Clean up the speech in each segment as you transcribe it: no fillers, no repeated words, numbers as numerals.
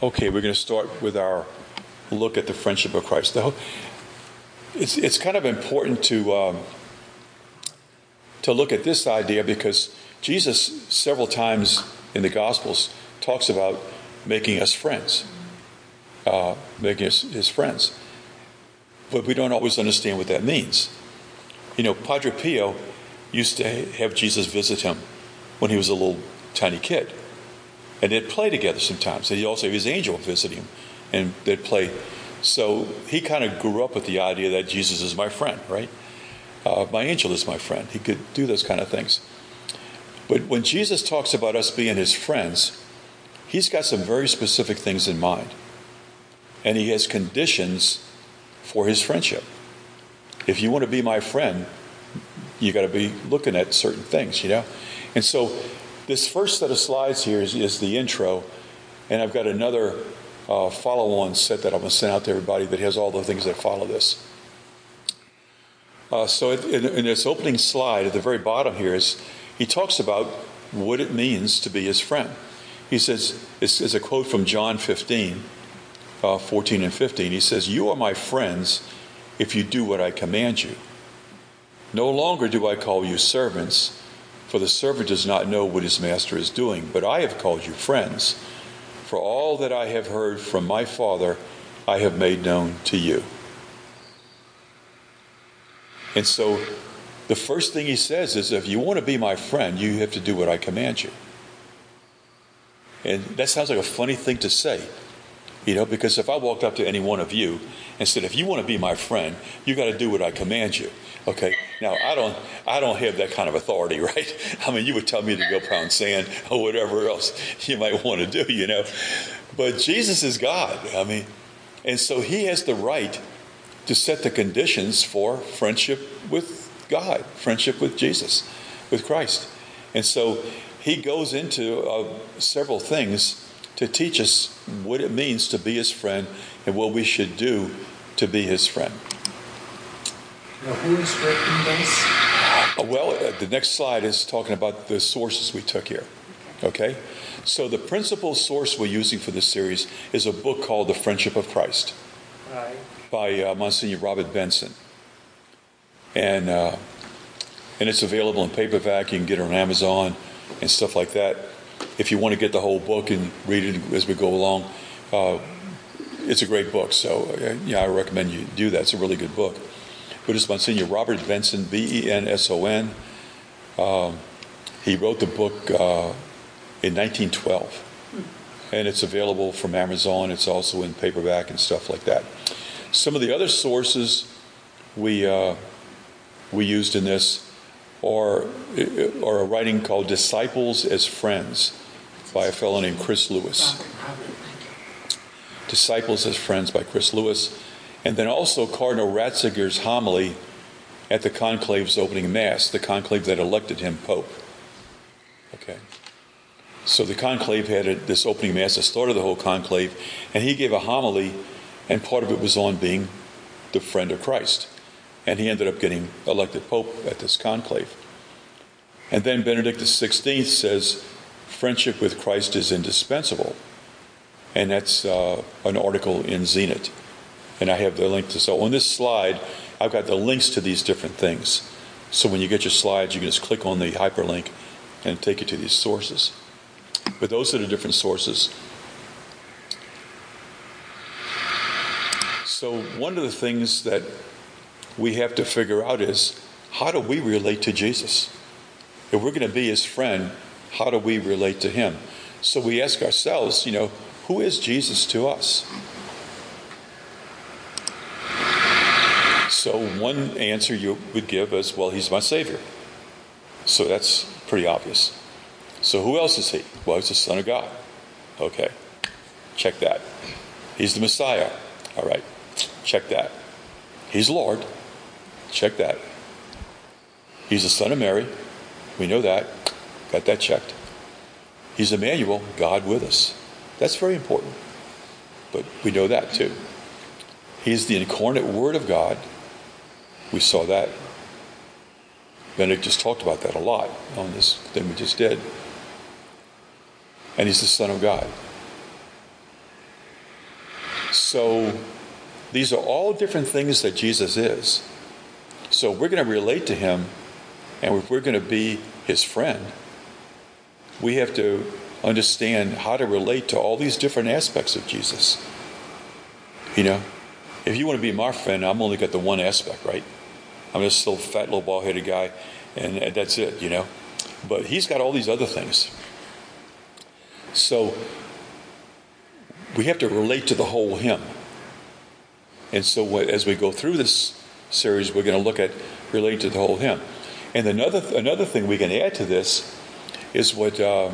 Okay, we're going to start with our look at the friendship of Christ. It's kind of important to look at this idea because Jesus several times in the Gospels talks about making us friends, making us his friends. But we don't always understand what that means. You know, Padre Pio used to have Jesus visit him when he was a little tiny kid. And they'd play together sometimes. And he also had his angel visit him, and they'd play. So he kind of grew up with the idea that Jesus is my friend, right? My angel is my friend. He could do those kind of things. But when Jesus talks about us being his friends, he's got some very specific things in mind. And he has conditions for his friendship. If you want to be my friend, you got to be looking at certain things, you know? And so this first set of slides here is the intro, and I've got another follow-on set that I'm going to send out to everybody that has all the things that follow this. So in this opening slide at the very bottom here he talks about what it means to be his friend. He says, it's a quote from John 15, 14 and 15. He says, "You are my friends if you do what I command you. No longer do I call you servants, for the servant does not know what his master is doing, but I have called you friends. For all that I have heard from my Father, I have made known to you." And so the first thing he says is, if you want to be my friend, you have to do what I command you. And that sounds like a funny thing to say, you know, because if I walked up to any one of you and said, if you want to be my friend, you got to do what I command you. Okay, now I don't have that kind of authority, right? I mean, you would tell me to go pound sand or whatever else you might want to do, you know. But Jesus is God, I mean, and so he has the right to set the conditions for friendship with God, friendship with Jesus, with Christ. And so he goes into several things to teach us what it means to be his friend and what we should do to be his friend. Now, who is written this? Well, the next slide is talking about the sources we took here. Okay? So the principal source we're using for this series is a book called The Friendship of Christ. Right. By Monsignor Robert Benson. And it's available in paperback. You can get it on Amazon and stuff like that. If you want to get the whole book and read it as we go along, it's a great book. So, I recommend you do that. It's a really good book. But it's Monsignor Robert Benson, Benson. He wrote the book in 1912. And it's available from Amazon. It's also in paperback and stuff like that. Some of the other sources we used in this are a writing called Disciples as Friends by a fellow named Chris Lewis. Disciples as Friends by Chris Lewis. And then also Cardinal Ratzinger's homily at the conclave's opening mass, the conclave that elected him Pope. Okay. So the conclave had this opening mass that started the whole conclave, and he gave a homily, and part of it was on being the friend of Christ. And he ended up getting elected Pope at this conclave. And then Benedict XVI says, friendship with Christ is indispensable. And that's an article in Zenit. And I have the link to, so on this slide, I've got the links to these different things. So when you get your slides, you can just click on the hyperlink and take you to these sources. But those are the different sources. So one of the things that we have to figure out is, how do we relate to Jesus? If we're going to be his friend, how do we relate to him? So we ask ourselves, who is Jesus to us? So one answer you would give is, well, he's my Savior. So that's pretty obvious. So who else is he? Well, he's the Son of God. Okay, check that. He's the Messiah. All right, check that. He's Lord. Check that. He's the Son of Mary. We know that. Got that checked. He's Emmanuel, God with us. That's very important. But we know that too. He's the incarnate Word of God. We saw that. Benedict just talked about that a lot on this thing we just did. And he's the Son of God. So these are all different things that Jesus is. So we're going to relate to him, and if we're going to be his friend, we have to understand how to relate to all these different aspects of Jesus. You know, if you want to be my friend, I'm only got the one aspect, right? I'm just a little fat, little bald-headed guy, and that's it, you know. But he's got all these other things. So we have to relate to the whole him. And so as we go through this series, we're going to look at relating to the whole him. And another thing we can add to this is what, who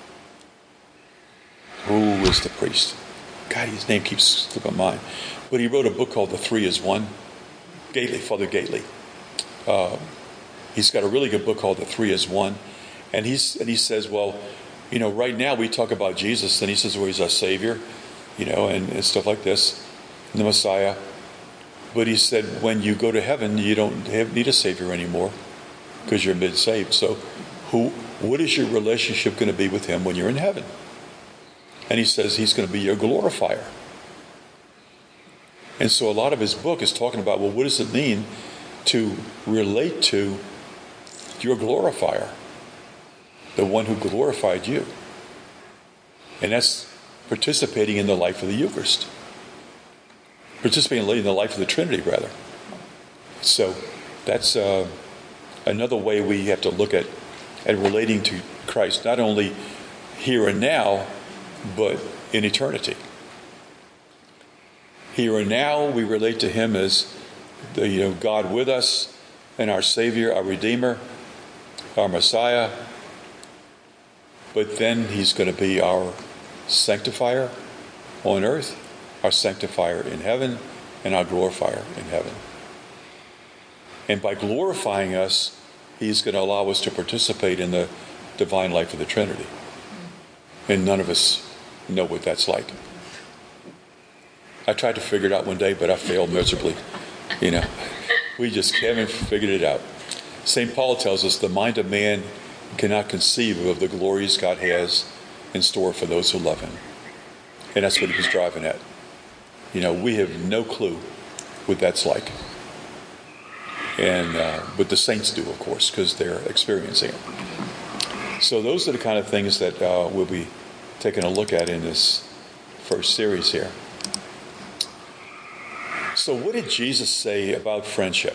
is the priest? God, his name keeps slipping my mind. But he wrote a book called The Three is One. Gately, Father Gately. He's got a really good book called The Three is One. And he says, well, you know, right now we talk about Jesus, and he says, well, he's our Savior, you know, and stuff like this, the Messiah. But he said, when you go to heaven, you don't need a Savior anymore because you're mid-saved. So what is your relationship going to be with him when you're in heaven? And he says he's going to be your glorifier. And so a lot of his book is talking about, well, what does it mean to relate to your glorifier, the one who glorified you? And that's participating in the life of the Eucharist. Participating in the life of the Trinity, rather. So that's another way we have to look at relating to Christ, not only here and now, but in eternity. Here and now, we relate to him as God with us, and our Savior, our Redeemer, our Messiah. But then he's going to be our sanctifier on earth, our sanctifier in heaven, and our glorifier in heaven. And by glorifying us, he's going to allow us to participate in the divine life of the Trinity. And none of us know what that's like. I tried to figure it out one day, but I failed miserably. You know, we just haven't figured it out. St. Paul tells us the mind of man cannot conceive of the glories God has in store for those who love him. And that's what he was driving at. You know, we have no clue what that's like. And but the saints do, of course, because they're experiencing it. So those are the kind of things that we'll be taking a look at in this first series here. So what did Jesus say about friendship?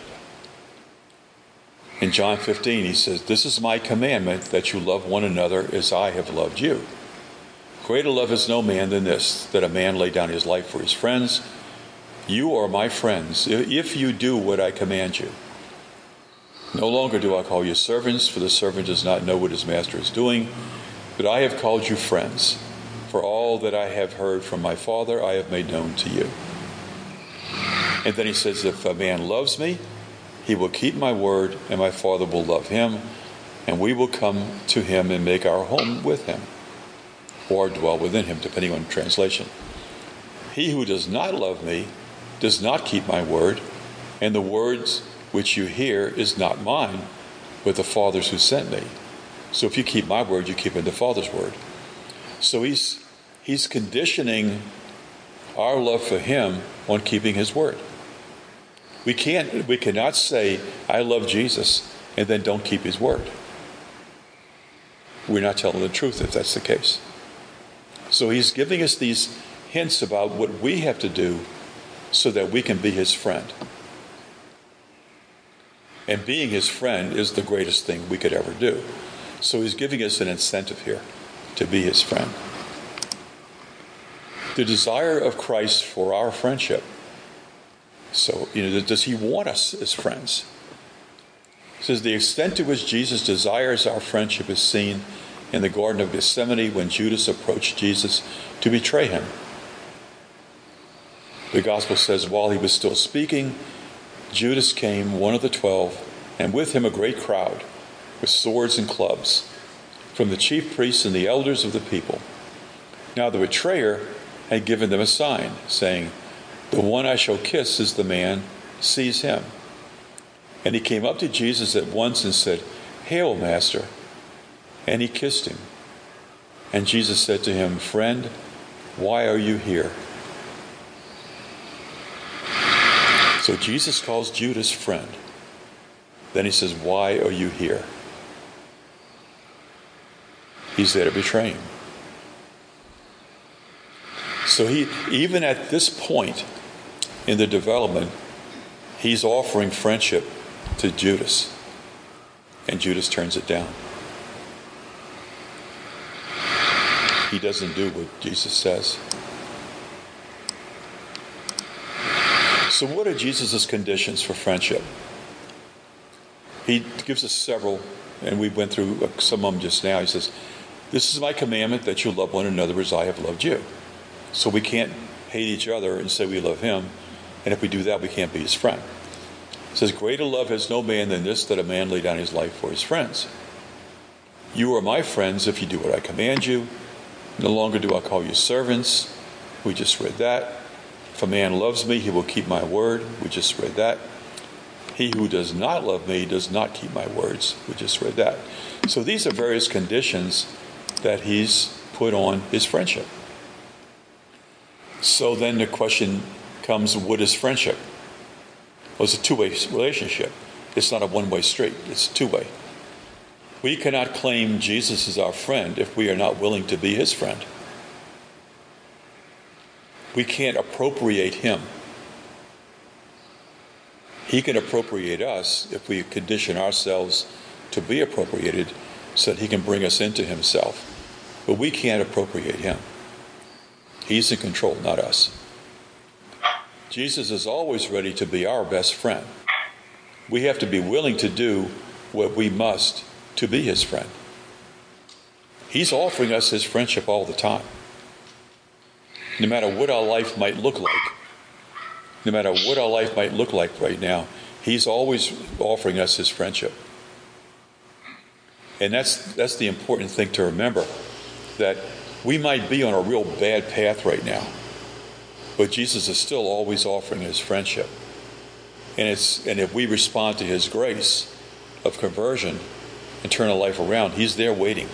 In John 15, he says, "This is my commandment, that you love one another as I have loved you. Greater love is no man than this, that a man lay down his life for his friends. You are my friends, if you do what I command you. No longer do I call you servants, for the servant does not know what his master is doing, but I have called you friends, for all that I have heard from my Father I have made known to you." And then he says, "If a man loves me, he will keep my word, and my Father will love him, and we will come to him and make our home with him, or dwell within him," depending on translation. "He who does not love me does not keep my word, and the words which you hear is not mine, but the Father's who sent me. So if you keep my word, you keep the Father's word." So he's conditioning our love for him on keeping his word. We cannot say, "I love Jesus," and then don't keep his word. We're not telling the truth if that's the case. So he's giving us these hints about what we have to do so that we can be his friend. And being his friend is the greatest thing we could ever do. So he's giving us an incentive here to be his friend. The desire of Christ for our friendship. So, does he want us as friends? It says, the extent to which Jesus desires our friendship is seen in the Garden of Gethsemane when Judas approached Jesus to betray him. The Gospel says, while he was still speaking, Judas came, one of the 12, and with him a great crowd, with swords and clubs, from the chief priests and the elders of the people. Now the betrayer had given them a sign, saying, "The one I shall kiss is the man, seize him." And he came up to Jesus at once and said, "Hail, Master." And he kissed him. And Jesus said to him, "Friend, why are you here?" So Jesus calls Judas friend. Then he says, why are you here? He's there to betray him. So even at this point in the development, he's offering friendship to Judas. And Judas turns it down. He doesn't do what Jesus says. So what are Jesus' conditions for friendship? He gives us several, and we went through some of them just now. He says, this is my commandment, that you love one another as I have loved you. So we can't hate each other and say we love him, and if we do that, we can't be his friend. He says, greater love has no man than this, that a man lay down his life for his friends. You are my friends if you do what I command you. No longer do I call you servants. We just read that. If a man loves me, he will keep my word. We just read that. He who does not love me does not keep my words. We just read that. So these are various conditions that he's put on his friendship. So then the question comes, what is friendship? Well, it's a two-way relationship. It's not a one-way street. It's two-way. We cannot claim Jesus is our friend if we are not willing to be his friend. We can't appropriate him. He can appropriate us if we condition ourselves to be appropriated so that he can bring us into himself. But we can't appropriate him. He's in control, not us. Jesus is always ready to be our best friend. We have to be willing to do what we must to be his friend. He's offering us his friendship all the time. No matter what our life might look like, no matter what our life might look like right now, he's always offering us his friendship. And that's the important thing to remember, that we might be on a real bad path right now, but Jesus is still always offering his friendship. And if we respond to his grace of conversion and turn our life around, he's there waiting.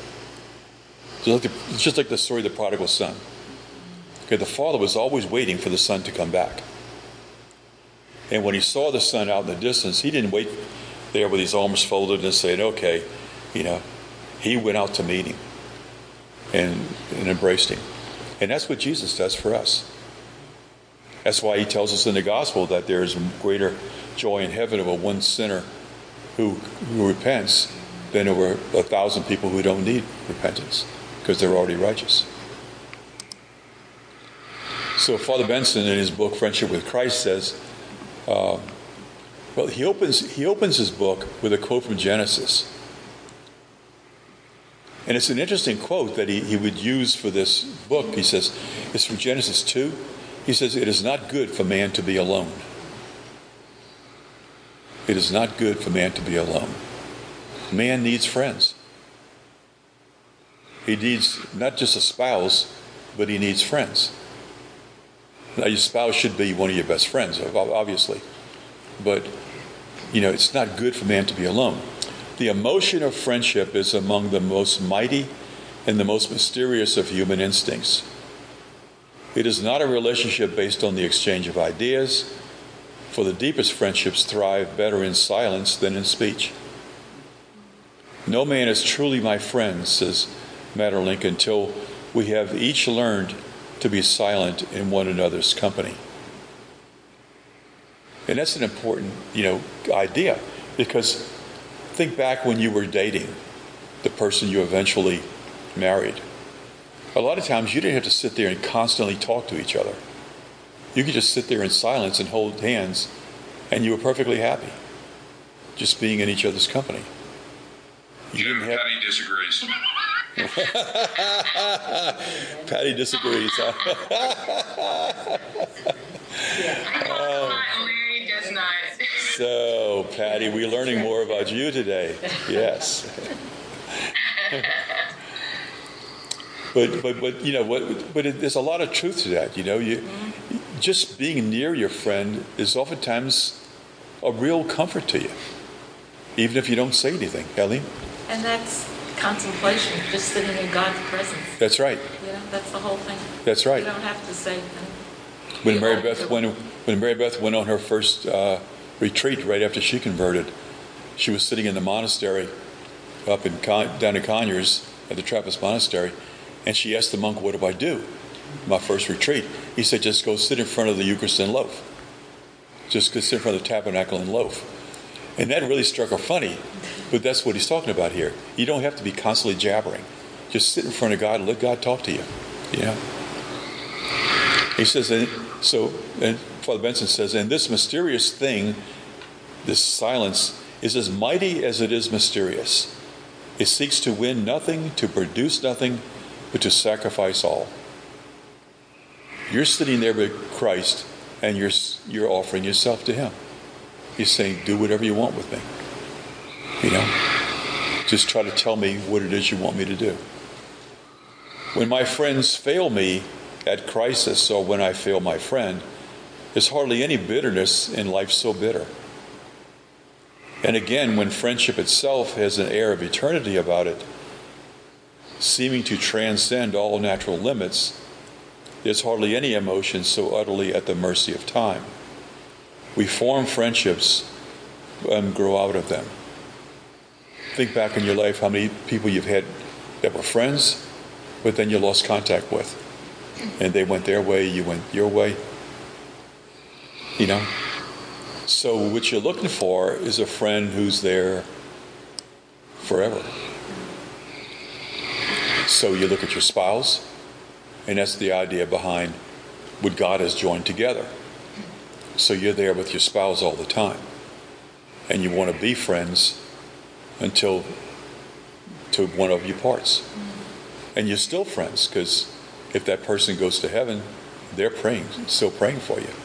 It's just like the story of the prodigal son. Okay, the father was always waiting for the son to come back. And when he saw the son out in the distance, he didn't wait there with his arms folded and saying, okay, he went out to meet him and embraced him. And that's what Jesus does for us. That's why he tells us in the gospel that there is greater joy in heaven over one sinner who repents than over 1,000 people who don't need repentance because they're already righteous. So Father Benson, in his book Friendship with Christ, says, he opens his book with a quote from Genesis. And it's an interesting quote that he would use for this book. He says, it's from Genesis 2. He says, it is not good for man to be alone. It is not good for man to be alone. Man needs friends. He needs not just a spouse, but he needs friends. Now, your spouse should be one of your best friends, obviously. But, it's not good for man to be alone. The emotion of friendship is among the most mighty and the most mysterious of human instincts. It is not a relationship based on the exchange of ideas, for the deepest friendships thrive better in silence than in speech. No man is truly my friend, says Maeterlinck, until we have each learned to be silent in one another's company. And that's an important, idea, because think back when you were dating the person you eventually married. A lot of times you didn't have to sit there and constantly talk to each other. You could just sit there in silence and hold hands, and you were perfectly happy just being in each other's company. Patty disagrees. Patty disagrees. Larry does not. So, Patty, we're learning more about you today. Yes. But there's a lot of truth to that. Just being near your friend is oftentimes a real comfort to you, even if you don't say anything. Eileen? And that's contemplation, just sitting in God's presence. That's right. That's the whole thing. That's right. You don't have to say anything. When Mary Beth went on her first retreat right after she converted, she was sitting in the monastery down in Conyers at the Trappist monastery, and she asked the monk, "What do I do? My first retreat." He said, "Just go sit in front of the Eucharist and loaf. Just go sit in front of the tabernacle and loaf." And that really struck her funny, but that's what he's talking about here. You don't have to be constantly jabbering. Just sit in front of God and let God talk to you. He says, and Father Benson says, "And this mysterious thing, this silence, is as mighty as it is mysterious. It seeks to win nothing, to produce nothing, but to sacrifice all." You're sitting there with Christ, and you're offering yourself to Him. He's saying, "Do whatever you want with me. Just try to tell me what it is you want me to do." When my friends fail me at crisis, or when I fail my friend, there's hardly any bitterness in life so bitter. And again, when friendship itself has an air of eternity about it, seeming to transcend all natural limits, there's hardly any emotion so utterly at the mercy of time. We form friendships and grow out of them. Think back in your life how many people you've had that were friends, but then you lost contact with. And they went their way, you went your way. So what you're looking for is a friend who's there forever. So you look at your spouse, and that's the idea behind what God has joined together. So you're there with your spouse all the time. And you want to be friends until one of you parts. And you're still friends, because if that person goes to heaven, they're still praying for you.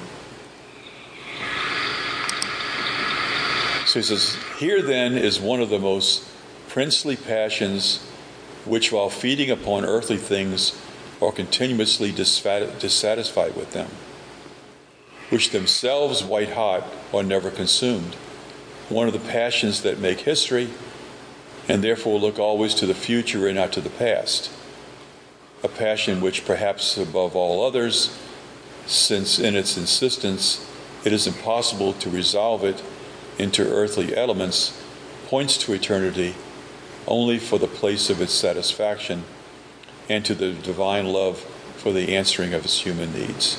So he says, "Here then is one of the most princely passions, which while feeding upon earthly things are continuously dissatisfied with them, which themselves white hot are never consumed. One of the passions that make history, and therefore look always to the future and not to the past. A passion which perhaps above all others, since in its insistence it is impossible to resolve it into earthly elements, points to eternity only for the place of its satisfaction and to the divine love for the answering of its human needs."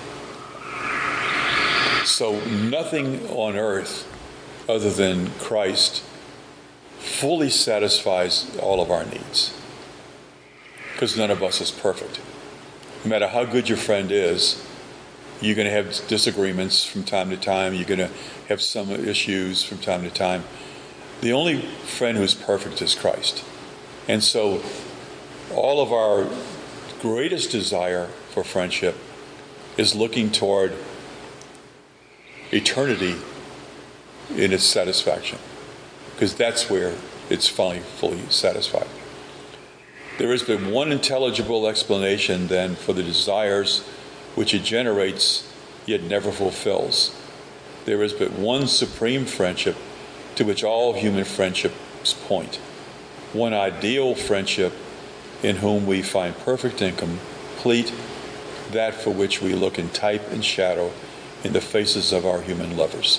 So nothing on earth other than Christ fully satisfies all of our needs, because none of us is perfect. No matter how good your friend is, you're going to have disagreements from time to time. You're going to have some issues from time to time. The only friend who's perfect is Christ. And so all of our greatest desire for friendship is looking toward eternity in its satisfaction, because that's where it's finally fully satisfied. There has been one intelligible explanation then for the desires which it generates yet never fulfills. There is but one supreme friendship to which all human friendships point. One ideal friendship in whom we find perfect and complete that for which we look in type and shadow in the faces of our human lovers.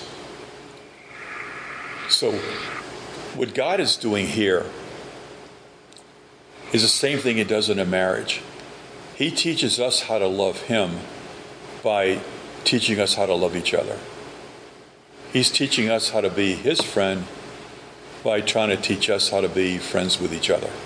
So what God is doing here is the same thing He does in a marriage. He teaches us how to love Him by teaching us how to love each other. He's teaching us how to be His friend by trying to teach us how to be friends with each other.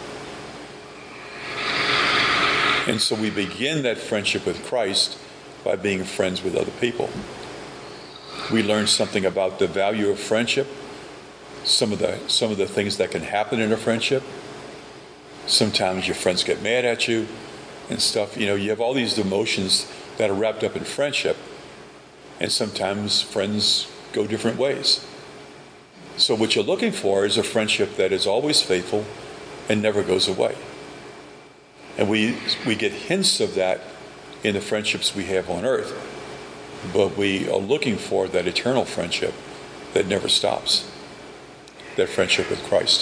And so we begin that friendship with Christ by being friends with other people. We learn something about the value of friendship, some of the things that can happen in a friendship. Sometimes your friends get mad at you and stuff. You have all these emotions that are wrapped up in friendship, and sometimes friends go different ways. So what you're looking for is a friendship that is always faithful and never goes away. And we get hints of that in the friendships we have on earth, but we are looking for that eternal friendship that never stops, that friendship with Christ.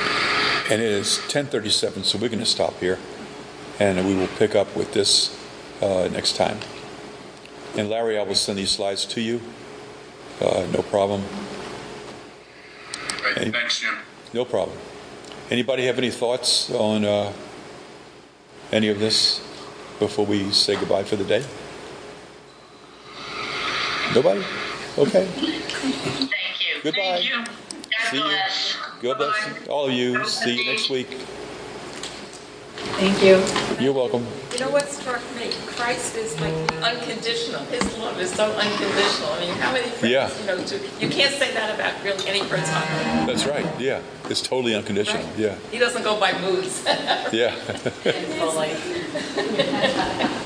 And it is 10:37, so we're going to stop here, and we will pick up with this next time. And Larry, I will send these slides to you. No problem. Right, thanks, Jim. No problem. Anybody have any thoughts on any of this before we say goodbye for the day? Nobody? Okay. Thank you. Goodbye. Thank you. God See you. bless. God bless Bye-bye. all of you. Have a See you good next week. Thank you. You're welcome. You know what struck me? Christ is like unconditional. His love is so unconditional. I mean, how many friends, Yeah. you can't say that about really any friends on earth. That's right. Yeah. It's totally unconditional. Right? Yeah. He doesn't go by moods. Yeah. It's so like-